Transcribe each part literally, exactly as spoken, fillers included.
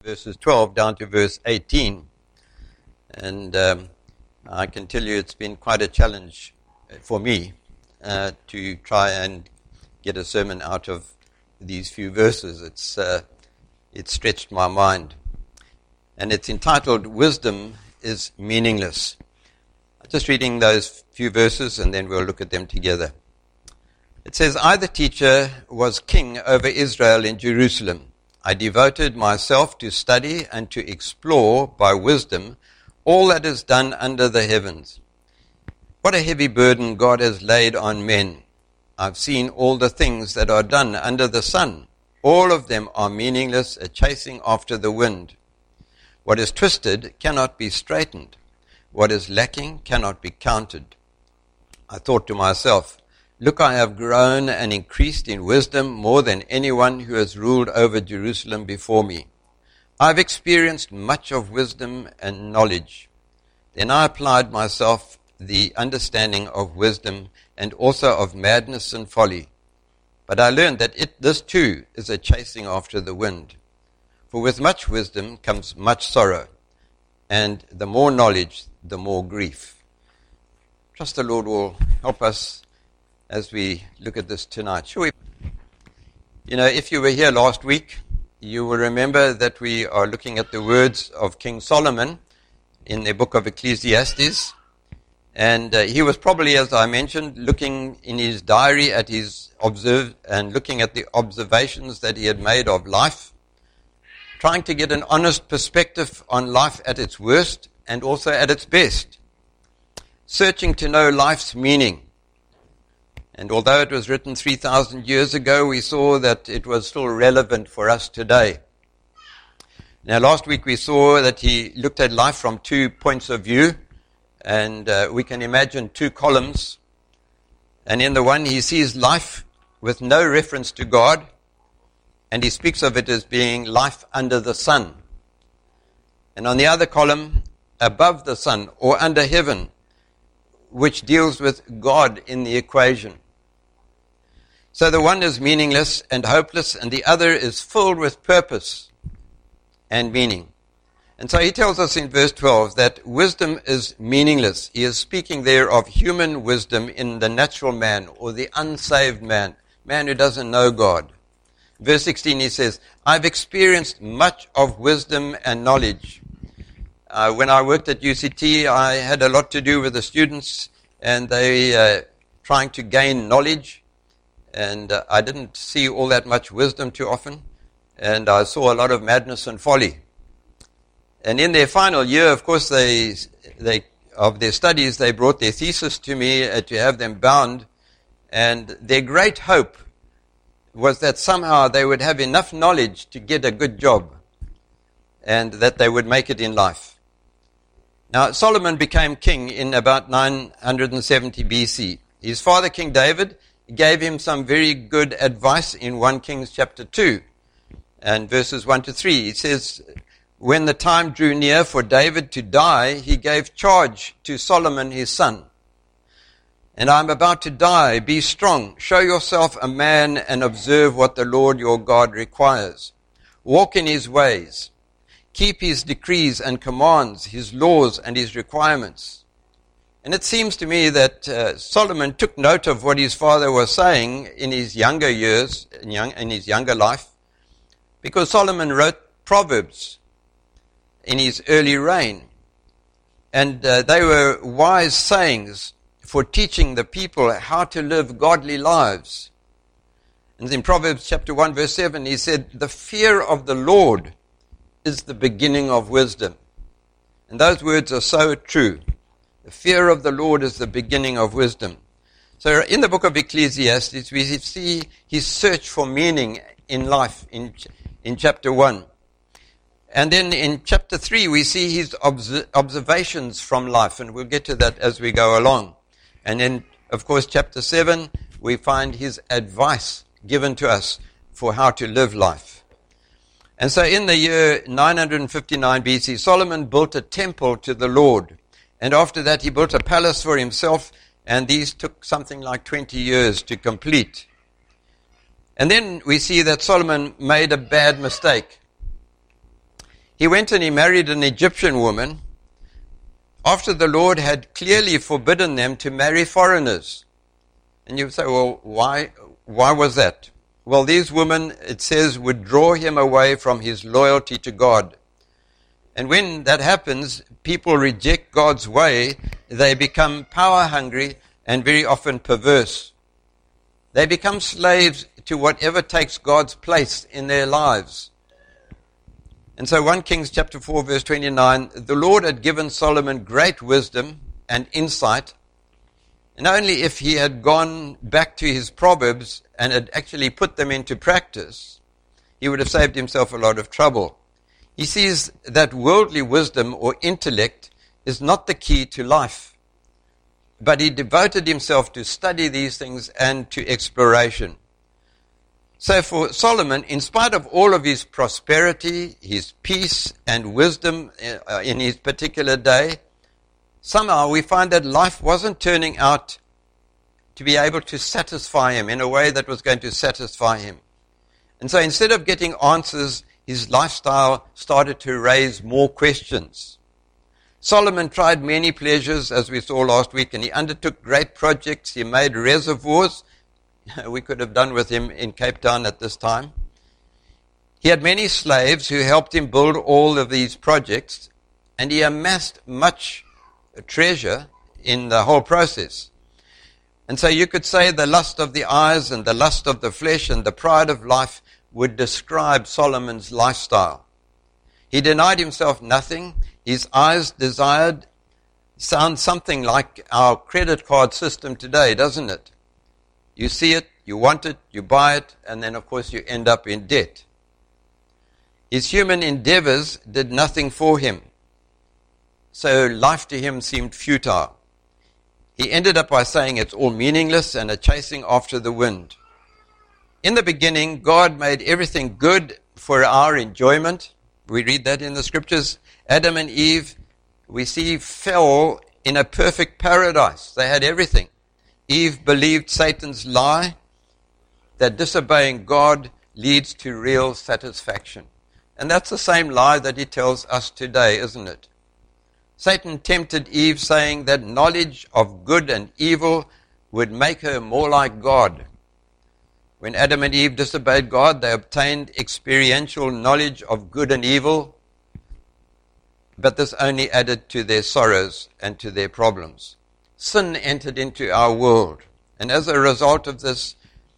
verses twelve down to verse eighteen. And um, I can tell you it's been quite a challenge for me uh, to try and get a sermon out of these few verses. It's uh, it stretched my mind. And it's entitled, Wisdom is Meaningless. I'm just reading those few verses and then we'll look at them together. It says, I, the teacher, was king over Israel in Jerusalem. I devoted myself to study and to explore by wisdom all that is done under the heavens. What a heavy burden God has laid on men. I've seen all the things that are done under the sun. All of them are meaningless, a chasing after the wind. What is twisted cannot be straightened. What is lacking cannot be counted. I thought to myself, look, I have grown and increased in wisdom more than anyone who has ruled over Jerusalem before me. I've experienced much of wisdom and knowledge. Then I applied myself the understanding of wisdom and also of madness and folly. But I learned that it, this too is a chasing after the wind. For with much wisdom comes much sorrow, and the more knowledge, the more grief. Trust the Lord will help us as we look at this tonight. Shall we? You know, if you were here last week, you will remember that we are looking at the words of King Solomon in the book of Ecclesiastes. And uh, he was probably, as I mentioned, looking in his diary at his observe and looking at the observations that he had made of life, trying to get an honest perspective on life at its worst and also at its best, searching to know life's meaning. And although it was written three thousand years ago, we saw that it was still relevant for us today. Now, last week we saw that he looked at life from two points of view, and uh, we can imagine two columns. And in the one, he sees life with no reference to God, and he speaks of it as being life under the sun. And on the other column, above the sun or under heaven, which deals with God in the equation. So the one is meaningless and hopeless, and the other is filled with purpose and meaning. And so he tells us in verse twelve that wisdom is meaningless. He is speaking there of human wisdom in the natural man or the unsaved man, man who doesn't know God. Verse sixteen he says, I've experienced much of wisdom and knowledge. Uh, when I worked at U C T, I had a lot to do with the students, and they uh, trying to gain knowledge, and uh, I didn't see all that much wisdom too often, and I saw a lot of madness and folly. And in their final year, of course, they they of their studies, they brought their thesis to me uh, to have them bound, and their great hope was that somehow they would have enough knowledge to get a good job, and that they would make it in life. Now, Solomon became king in about nine hundred seventy B C. His father, King David, gave him some very good advice in First Kings chapter two and verses one to three. He says, when the time drew near for David to die, he gave charge to Solomon his son. And I'm about to die. Be strong. Show yourself a man and observe what the Lord your God requires. Walk in his ways. Keep his decrees and commands, his laws and his requirements. And it seems to me that uh, Solomon took note of what his father was saying in his younger years, in, young, in his younger life, because Solomon wrote Proverbs in his early reign. And uh, they were wise sayings for teaching the people how to live godly lives. And in Proverbs chapter one verse seven, he said, the fear of the Lord is the beginning of wisdom. And those words are so true. The fear of the Lord is the beginning of wisdom. So in the book of Ecclesiastes, we see his search for meaning in life in, in chapter one. And then in chapter three, we see his obs- observations from life, and we'll get to that as we go along. And then, of course, chapter seven, we find his advice given to us for how to live life. And so in the year nine hundred fifty-nine B C, Solomon built a temple to the Lord. And after that, he built a palace for himself, and these took something like twenty years to complete. And then we see that Solomon made a bad mistake. He went and he married an Egyptian woman after the Lord had clearly forbidden them to marry foreigners. And you say, well, why, why was that? Well, these women, it says, would draw him away from his loyalty to God. And when that happens, people reject God's way. They become power hungry and very often perverse. They become slaves to whatever takes God's place in their lives. And so First Kings chapter four, verse twenty-nine, the Lord had given Solomon great wisdom and insight. And only if he had gone back to his Proverbs and had actually put them into practice, he would have saved himself a lot of trouble. He sees that worldly wisdom or intellect is not the key to life. But he devoted himself to study these things and to exploration. So for Solomon, in spite of all of his prosperity, his peace and wisdom in his particular day, somehow we find that life wasn't turning out to be able to satisfy him in a way that was going to satisfy him. And so instead of getting answers, his lifestyle started to raise more questions. Solomon tried many pleasures, as we saw last week, and he undertook great projects. He made reservoirs. We could have done with him in Cape Town at this time. He had many slaves who helped him build all of these projects, and he amassed much treasure in the whole process. And so you could say the lust of the eyes and the lust of the flesh and the pride of life would describe Solomon's lifestyle. He denied himself nothing. His eyes desired sounds something like our credit card system today, doesn't it? You see it, you want it, you buy it, and then of course you end up in debt. His human endeavors did nothing for him. So life to him seemed futile. He ended up by saying it's all meaningless and a chasing after the wind. In the beginning, God made everything good for our enjoyment. We read that in the scriptures. Adam and Eve, we see, fell in a perfect paradise. They had everything. Eve believed Satan's lie that disobeying God leads to real satisfaction. And that's the same lie that he tells us today, isn't it? Satan tempted Eve, saying that knowledge of good and evil would make her more like God. When Adam and Eve disobeyed God, they obtained experiential knowledge of good and evil, but this only added to their sorrows and to their problems. Sin entered into our world, and as a result of this,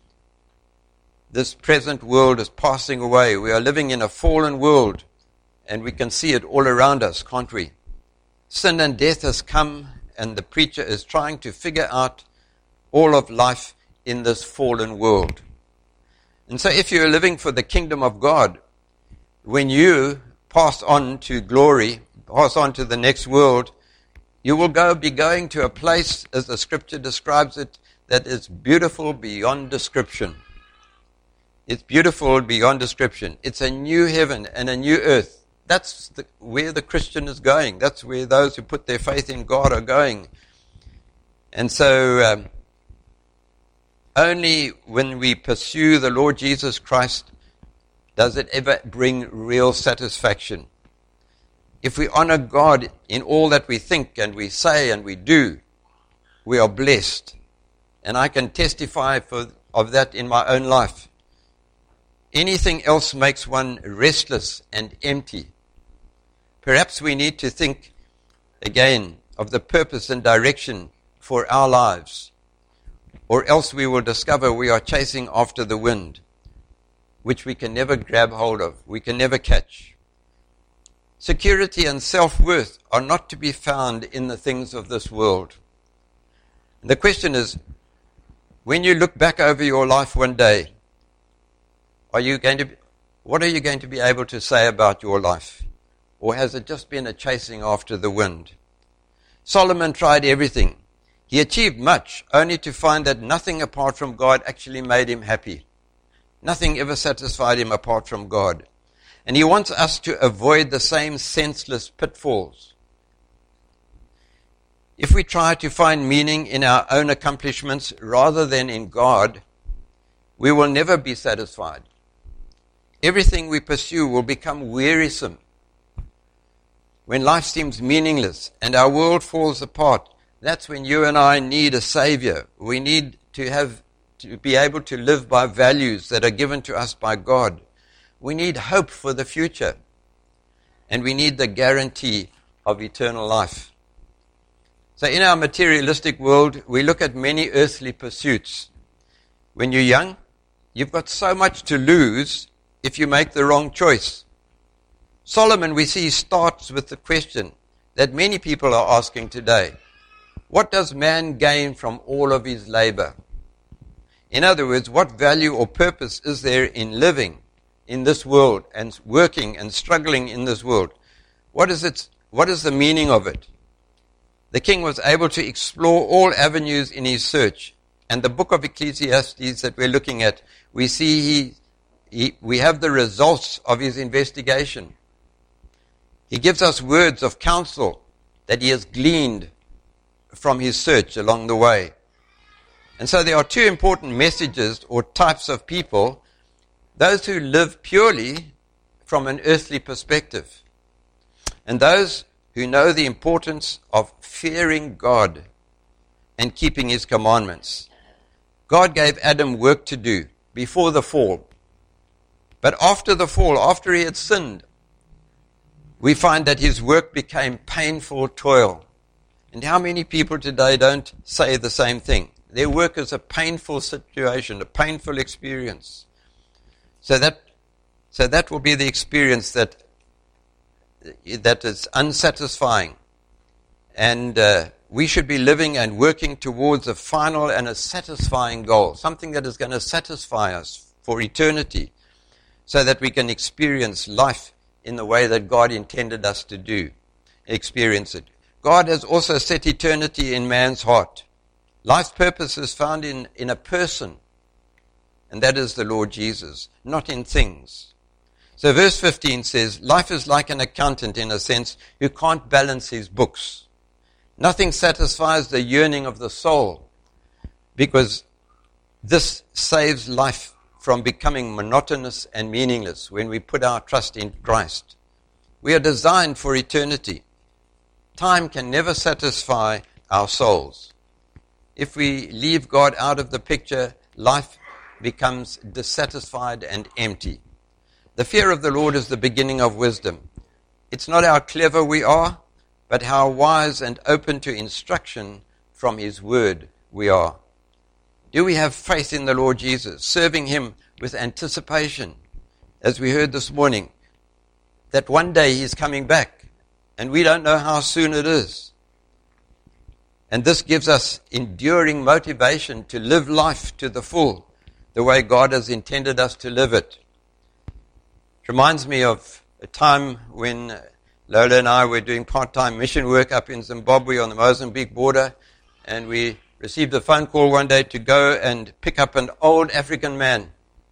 this present world is passing away. We are living in a fallen world, and we can see it all around us, can't we? Sin and death has come, and the preacher is trying to figure out all of life in this fallen world. And so if you're living for the kingdom of God, when you pass on to glory, pass on to the next world, you will go be going to a place, as the scripture describes it, that is beautiful beyond description. It's beautiful beyond description. It's a new heaven and a new earth. That's the, where the Christian is going. That's where those who put their faith in God are going. And so um, only when we pursue the Lord Jesus Christ does it ever bring real satisfaction. If we honor God in all that we think and we say and we do, we are blessed. And I can testify for, of that in my own life. Anything else makes one restless and empty. Perhaps we need to think again of the purpose and direction for our lives, or else we will discover we are chasing after the wind, which we can never grab hold of, we can never catch. Security and self-worth are not to be found in the things of this world. The question is, when you look back over your life one day, are you going to be, what are you going to be able to say about your life? Or has it just been a chasing after the wind? Solomon tried everything. He achieved much, only to find that nothing apart from God actually made him happy. Nothing ever satisfied him apart from God. And he wants us to avoid the same senseless pitfalls. If we try to find meaning in our own accomplishments rather than in God, we will never be satisfied. Everything we pursue will become wearisome. when life seems meaningless and our world falls apart, that's when you and I need a Savior. We need to have to be able to live by values that are given to us by God. We need hope for the future. And we need the guarantee of eternal life. So in our materialistic world, we look at many earthly pursuits. When you're young, you've got so much to lose if you make the wrong choice. Solomon, we see, starts with the question that many people are asking today. What does man gain from all of his labor? In other words, what value or purpose is there in living in this world and working and struggling in this world? What is its, what is the meaning of it? The king was able to explore all avenues in his search. And the book of Ecclesiastes that we're looking at, we see he, he, we have the results of his investigation. He gives us words of counsel that he has gleaned from his search along the way. And so there are two important messages or types of people: those who live purely from an earthly perspective, and those who know the importance of fearing God and keeping his commandments. God gave Adam work to do before the fall. But after the fall, after he had sinned, we find that his work became painful toil. And how many people today don't say the same thing? Their work is a painful situation, a painful experience. So that, so that will be the experience that that is unsatisfying. And uh, we should be living and working towards a final and a satisfying goal, something that is going to satisfy us for eternity, so that we can experience life in the way that God intended us to do, experience it. God has also set eternity in man's heart. Life's purpose is found in, in a person, and that is the Lord Jesus, not in things. So verse fifteen says, life is like an accountant in a sense who can't balance his books. Nothing satisfies the yearning of the soul, because this saves life from becoming monotonous and meaningless when we put our trust in Christ. We are designed for eternity. Time can never satisfy our souls. If we leave God out of the picture, life becomes dissatisfied and empty. The fear of the Lord is the beginning of wisdom. It's not how clever we are, but how wise and open to instruction from his word we are. Do we have faith in the Lord Jesus, serving him with anticipation, as we heard this morning, that one day he's coming back, and we don't know how soon it is. And this gives us enduring motivation to live life to the full, the way God has intended us to live it. It reminds me of a time when Lola and I were doing part-time mission work up in Zimbabwe on the Mozambique border, and we received a phone call one day to go and pick up an old African man.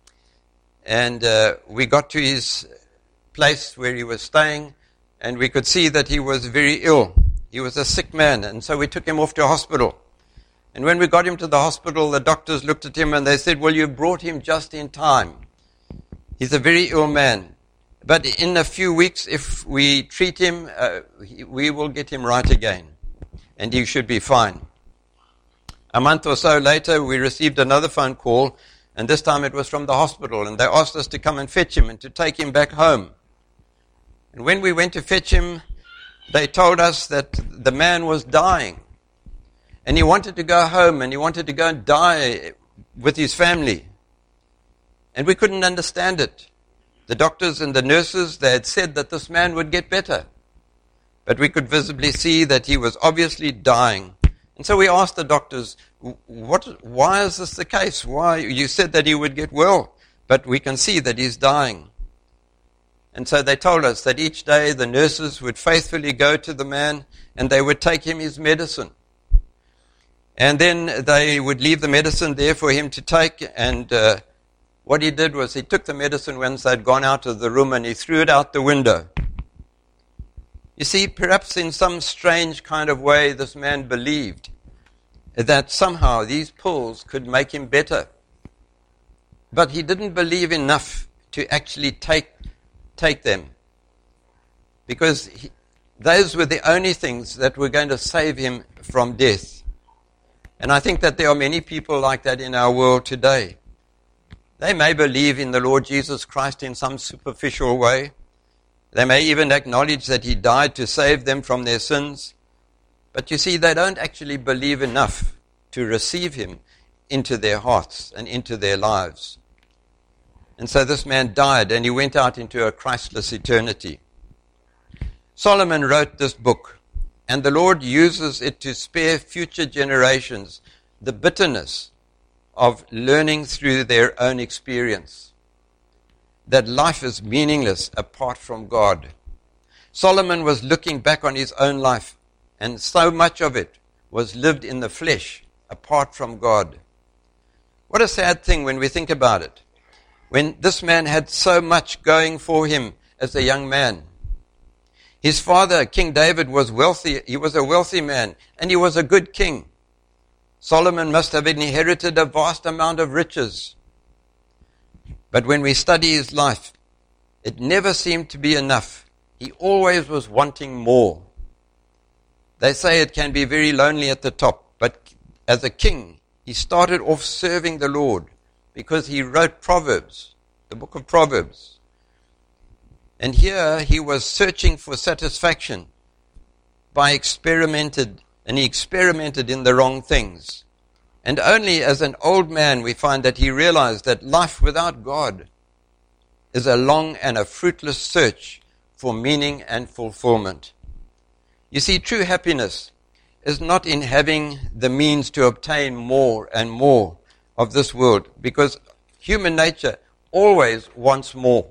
And uh, we got to his place where he was staying, and we could see that he was very ill. He was a sick man, and so we took him off to a hospital. And when we got him to the hospital, the doctors looked at him and they said, well, you brought him just in time. He's a very ill man. But in a few weeks, if we treat him, uh, we will get him right again. And he should be fine. A month or so later, we received another phone call, and this time it was from the hospital, and they asked us to come and fetch him and to take him back home. And when we went to fetch him, they told us that the man was dying. And he wanted to go home, and he wanted to go and die with his family. And we couldn't understand it. The doctors and the nurses, they had said that this man would get better. But we could visibly see that he was obviously dying. And so we asked the doctors, "What? Why is this the case? Why? You said that he would get well, but we can see that he's dying." And so they told us that each day the nurses would faithfully go to the man and they would take him his medicine. And then they would leave the medicine there for him to take, and uh, what he did was he took the medicine once they'd gone out of the room and he threw it out the window. You see, perhaps in some strange kind of way this man believed that somehow these pills could make him better. But he didn't believe enough to actually take take them. Because he, those were the only things that were going to save him from death. And I think that there are many people like that in our world today. They may believe in the Lord Jesus Christ in some superficial way. They may even acknowledge that he died to save them from their sins. But you see, they don't actually believe enough to receive him into their hearts and into their lives. And so this man died, and he went out into a Christless eternity. Solomon wrote this book, and the Lord uses it to spare future generations the bitterness of learning through their own experience that life is meaningless apart from God. Solomon was looking back on his own life, and so much of it was lived in the flesh apart from God. What a sad thing when we think about it. When this man had so much going for him as a young man. His father, King David, was wealthy. He was a wealthy man, and he was a good king. Solomon must have inherited a vast amount of riches. But when we study his life, it never seemed to be enough. He always was wanting more. They say it can be very lonely at the top, but as a king, he started off serving the Lord because he wrote Proverbs, the book of Proverbs. And here he was searching for satisfaction by experimented, and he experimented in the wrong things. And only as an old man we find that he realized that life without God is a long and a fruitless search for meaning and fulfillment. You see, true happiness is not in having the means to obtain more and more of this world, because human nature always wants more.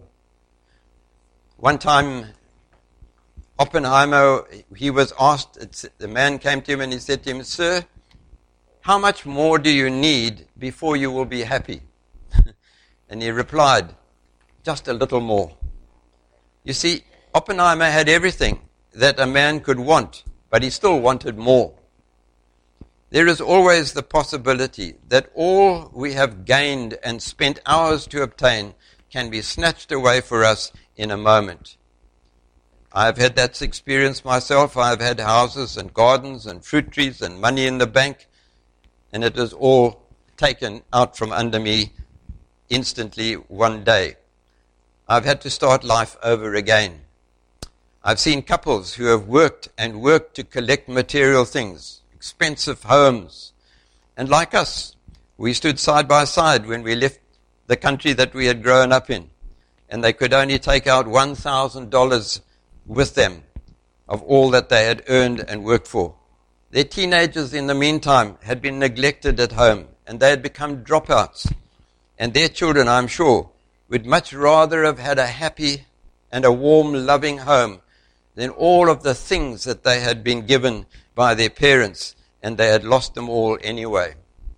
One time, Oppenheimer, he was asked, the man came to him and he said to him, "Sir, how much more do you need before you will be happy?" And he replied, "Just a little more." You see, Oppenheimer had everything that a man could want, but he still wanted more. There is always the possibility that all we have gained and spent hours to obtain can be snatched away for us in a moment. I've had that experience myself. I've had houses and gardens and fruit trees and money in the bank, and it was all taken out from under me instantly one day. I've had to start life over again. I've seen couples who have worked and worked to collect material things, expensive homes, and like us, we stood side by side when we left the country that we had grown up in, and they could only take out one thousand dollars with them of all that they had earned and worked for. Their teenagers, in the meantime, had been neglected at home, and they had become dropouts. And their children, I'm sure, would much rather have had a happy and a warm, loving home than all of the things that they had been given by their parents, and they had lost them all anyway.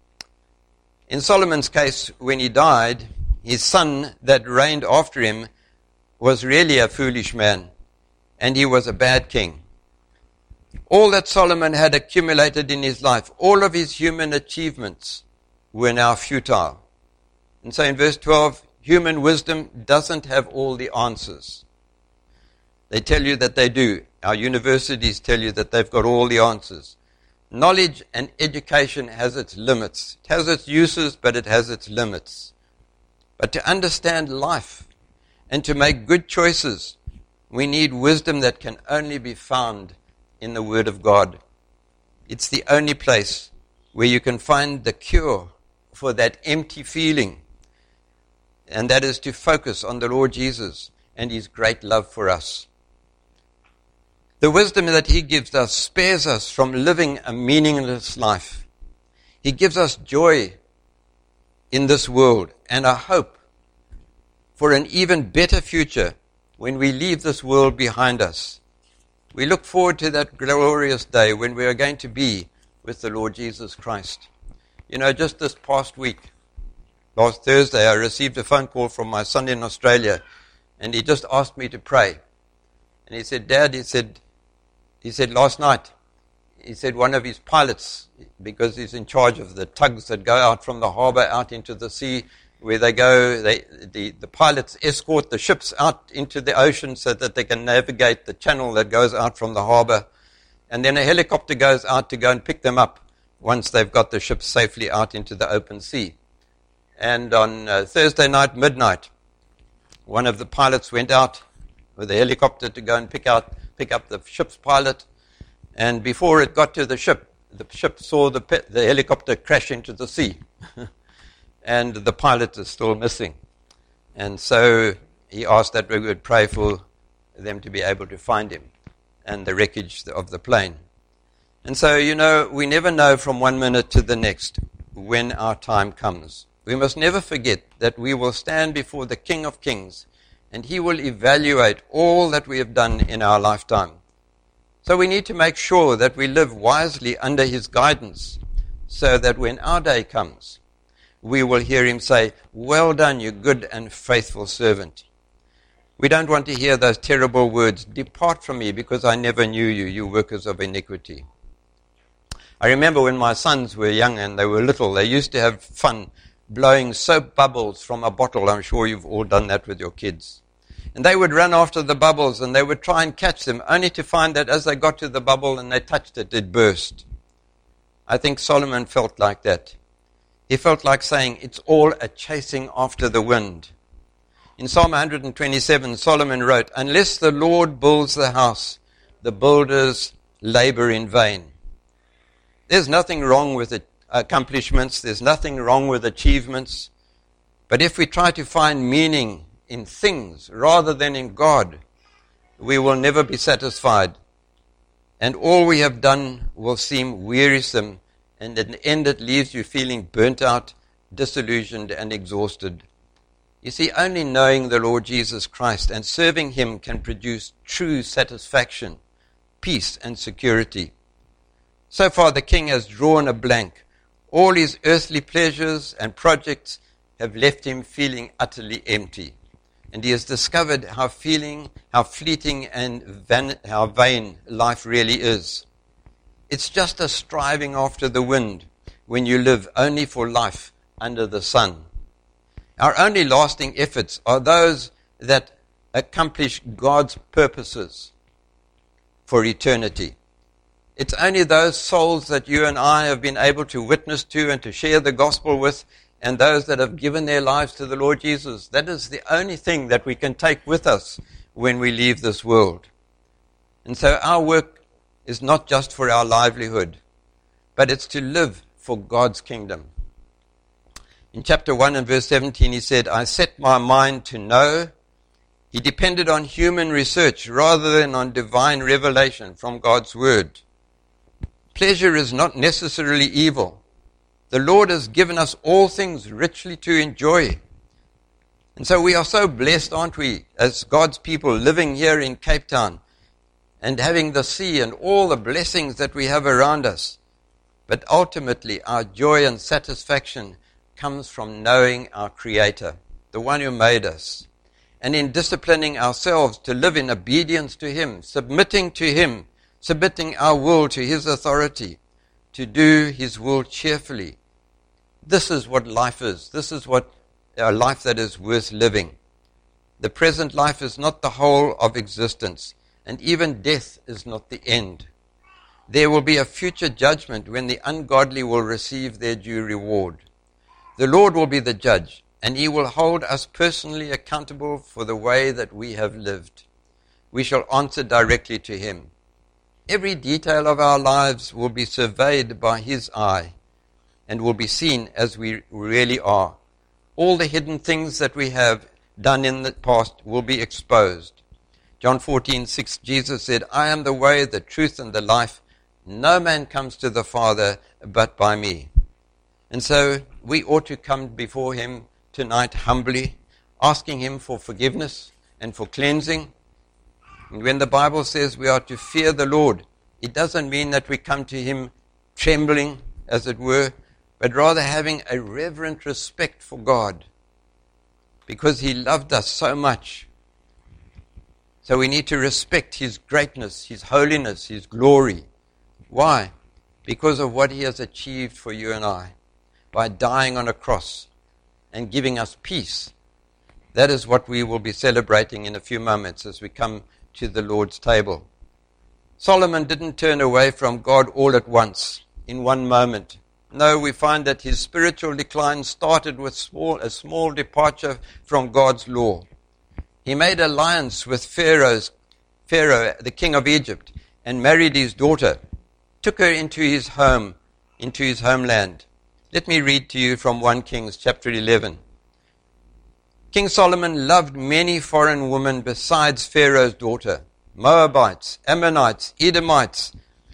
In Solomon's case, when he died, his son that reigned after him was really a foolish man, and he was a bad king. All that Solomon had accumulated in his life, all of his human achievements, were now futile. And so in verse twelve, human wisdom doesn't have all the answers. They tell you that they do. Our universities tell you that they've got all the answers. Knowledge and education has its limits. It has its uses, but it has its limits. But to understand life and to make good choices, we need wisdom that can only be found in the Word of God. It's the only place where you can find the cure for that empty feeling, and that is to focus on the Lord Jesus and His great love for us. The wisdom that He gives us spares us from living a meaningless life. He gives us joy in this world and a hope for an even better future when we leave this world behind us. We look forward to that glorious day when we are going to be with the Lord Jesus Christ. You know, just this past week, last Thursday, I received a phone call from my son in Australia, and he just asked me to pray. And he said, "Dad," he said, he said last night, he said one of his pilots, because he's in charge of the tugs that go out from the harbor out into the sea, where they go, they, the, the pilots escort the ships out into the ocean so that they can navigate the channel that goes out from the harbor. And then a helicopter goes out to go and pick them up once they've got the ships safely out into the open sea. And on uh, Thursday night, midnight, one of the pilots went out with a helicopter to go and pick out, pick up the ship's pilot. And before it got to the ship, the ship saw the, pe- the helicopter crash into the sea. And the pilot is still missing. And so he asked that we would pray for them to be able to find him and the wreckage of the plane. And so, you know, we never know from one minute to the next when our time comes. We must never forget that we will stand before the King of Kings, and he will evaluate all that we have done in our lifetime. So we need to make sure that we live wisely under his guidance, so that when our day comes, we will hear him say, "Well done, you good and faithful servant." We don't want to hear those terrible words, "Depart from me, because I never knew you, you workers of iniquity." I remember when my sons were young and they were little, they used to have fun blowing soap bubbles from a bottle. I'm sure you've all done that with your kids. And they would run after the bubbles and they would try and catch them, only to find that as they got to the bubble and they touched it, it burst. I think Solomon felt like that. He felt like saying, it's all a chasing after the wind. In Psalm one twenty-seven, Solomon wrote, "Unless the Lord builds the house, the builders labor in vain." There's nothing wrong with accomplishments. There's nothing wrong with achievements. But if we try to find meaning in things rather than in God, we will never be satisfied. And all we have done will seem wearisome, and in the end it leaves you feeling burnt out, disillusioned, and exhausted. You see, only knowing the Lord Jesus Christ and serving him can produce true satisfaction, peace, and security. So far the king has drawn a blank. All his earthly pleasures and projects have left him feeling utterly empty. And he has discovered how feeling, how fleeting and van, how vain life really is. It's just a striving after the wind when you live only for life under the sun. Our only lasting efforts are those that accomplish God's purposes for eternity. It's only those souls that you and I have been able to witness to and to share the gospel with, and those that have given their lives to the Lord Jesus. That is the only thing that we can take with us when we leave this world. And so our work is not just for our livelihood, but it's to live for God's kingdom. In chapter one and verse seventeen, he said, "I set my mind to know." He depended on human research rather than on divine revelation from God's word. Pleasure is not necessarily evil. The Lord has given us all things richly to enjoy. And so we are so blessed, aren't we, as God's people living here in Cape Town and having the sea and all the blessings that we have around us. But ultimately, our joy and satisfaction comes from knowing our Creator, the one who made us, and in disciplining ourselves to live in obedience to him, submitting to him, submitting our will to his authority, to do his will cheerfully. This is what life is. This is what a life that is worth living. The present life is not the whole of existence, and even death is not the end. There will be a future judgment when the ungodly will receive their due reward. The Lord will be the judge, and he will hold us personally accountable for the way that we have lived. We shall answer directly to him. Every detail of our lives will be surveyed by his eye and will be seen as we really are. All the hidden things that we have done in the past will be exposed. John fourteen six, Jesus said, "I am the way, the truth, and the life. No man comes to the Father but by me." And so we ought to come before him tonight humbly, asking him for forgiveness and for cleansing. And when the Bible says we are to fear the Lord, it doesn't mean that we come to him trembling, as it were, but rather having a reverent respect for God, because he loved us so much. So we need to respect his greatness, his holiness, his glory. Why? Because of what he has achieved for you and I by dying on a cross and giving us peace. That is what we will be celebrating in a few moments as we come to the Lord's table. Solomon didn't turn away from God all at once, in one moment. No, we find that his spiritual decline started with small, a small departure from God's law. He made alliance with Pharaoh's, Pharaoh, the king of Egypt, and married his daughter, took her into his home, into his homeland. Let me read to you from First Kings chapter eleven. King Solomon loved many foreign women besides Pharaoh's daughter, Moabites, Ammonites, Edomites,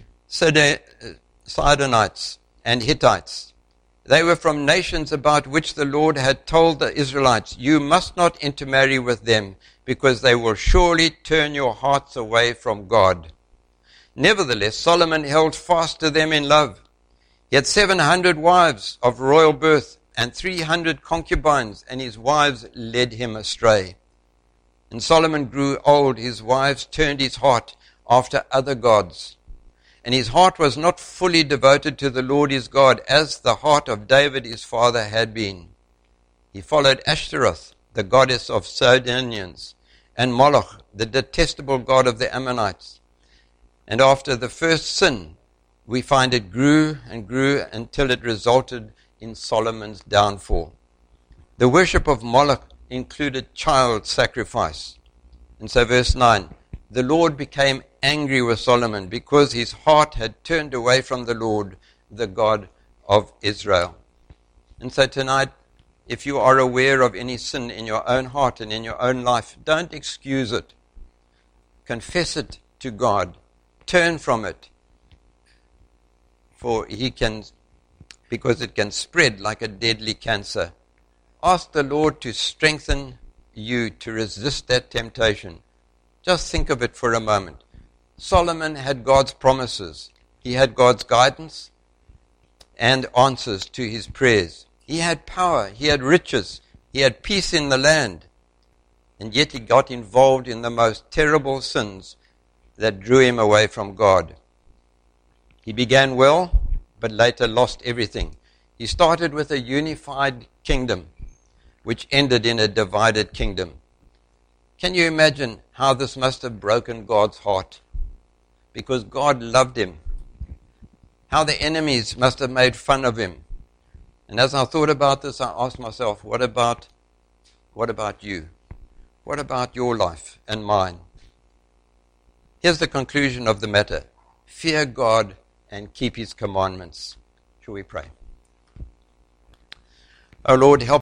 Sidonites, and Hittites. They were from nations about which the Lord had told the Israelites, you must not intermarry with them, because they will surely turn your hearts away from God. Nevertheless, Solomon held fast to them in love. He had seven hundred wives of royal birth and three hundred concubines, and his wives led him astray. And Solomon grew old, his wives turned his heart after other gods. And his heart was not fully devoted to the Lord his God, as the heart of David his father had been. He followed Ashtaroth, the goddess of Sidonians, and Moloch, the detestable god of the Ammonites. And after the first sin, we find it grew and grew until it resulted in Solomon's downfall. The worship of Moloch included child sacrifice. And so verse nine, the Lord became angry with Solomon because his heart had turned away from the Lord, the God of Israel. And so tonight, if you are aware of any sin in your own heart and in your own life, don't excuse it. Confess it to God. Turn from it. For he can, because it can spread like a deadly cancer. Ask the Lord to strengthen you to resist that temptation. Just think of it for a moment. Solomon had God's promises. He had God's guidance and answers to his prayers. He had power. He had riches. He had peace in the land. And yet he got involved in the most terrible sins that drew him away from God. He began well, but later lost everything. He started with a unified kingdom, which ended in a divided kingdom. Can you imagine how this must have broken God's heart? Because God loved him. How the enemies must have made fun of him. And as I thought about this, I asked myself, what about, what about you? What about your life and mine? Here's the conclusion of the matter. Fear God and keep his commandments. Shall we pray? Oh Lord, help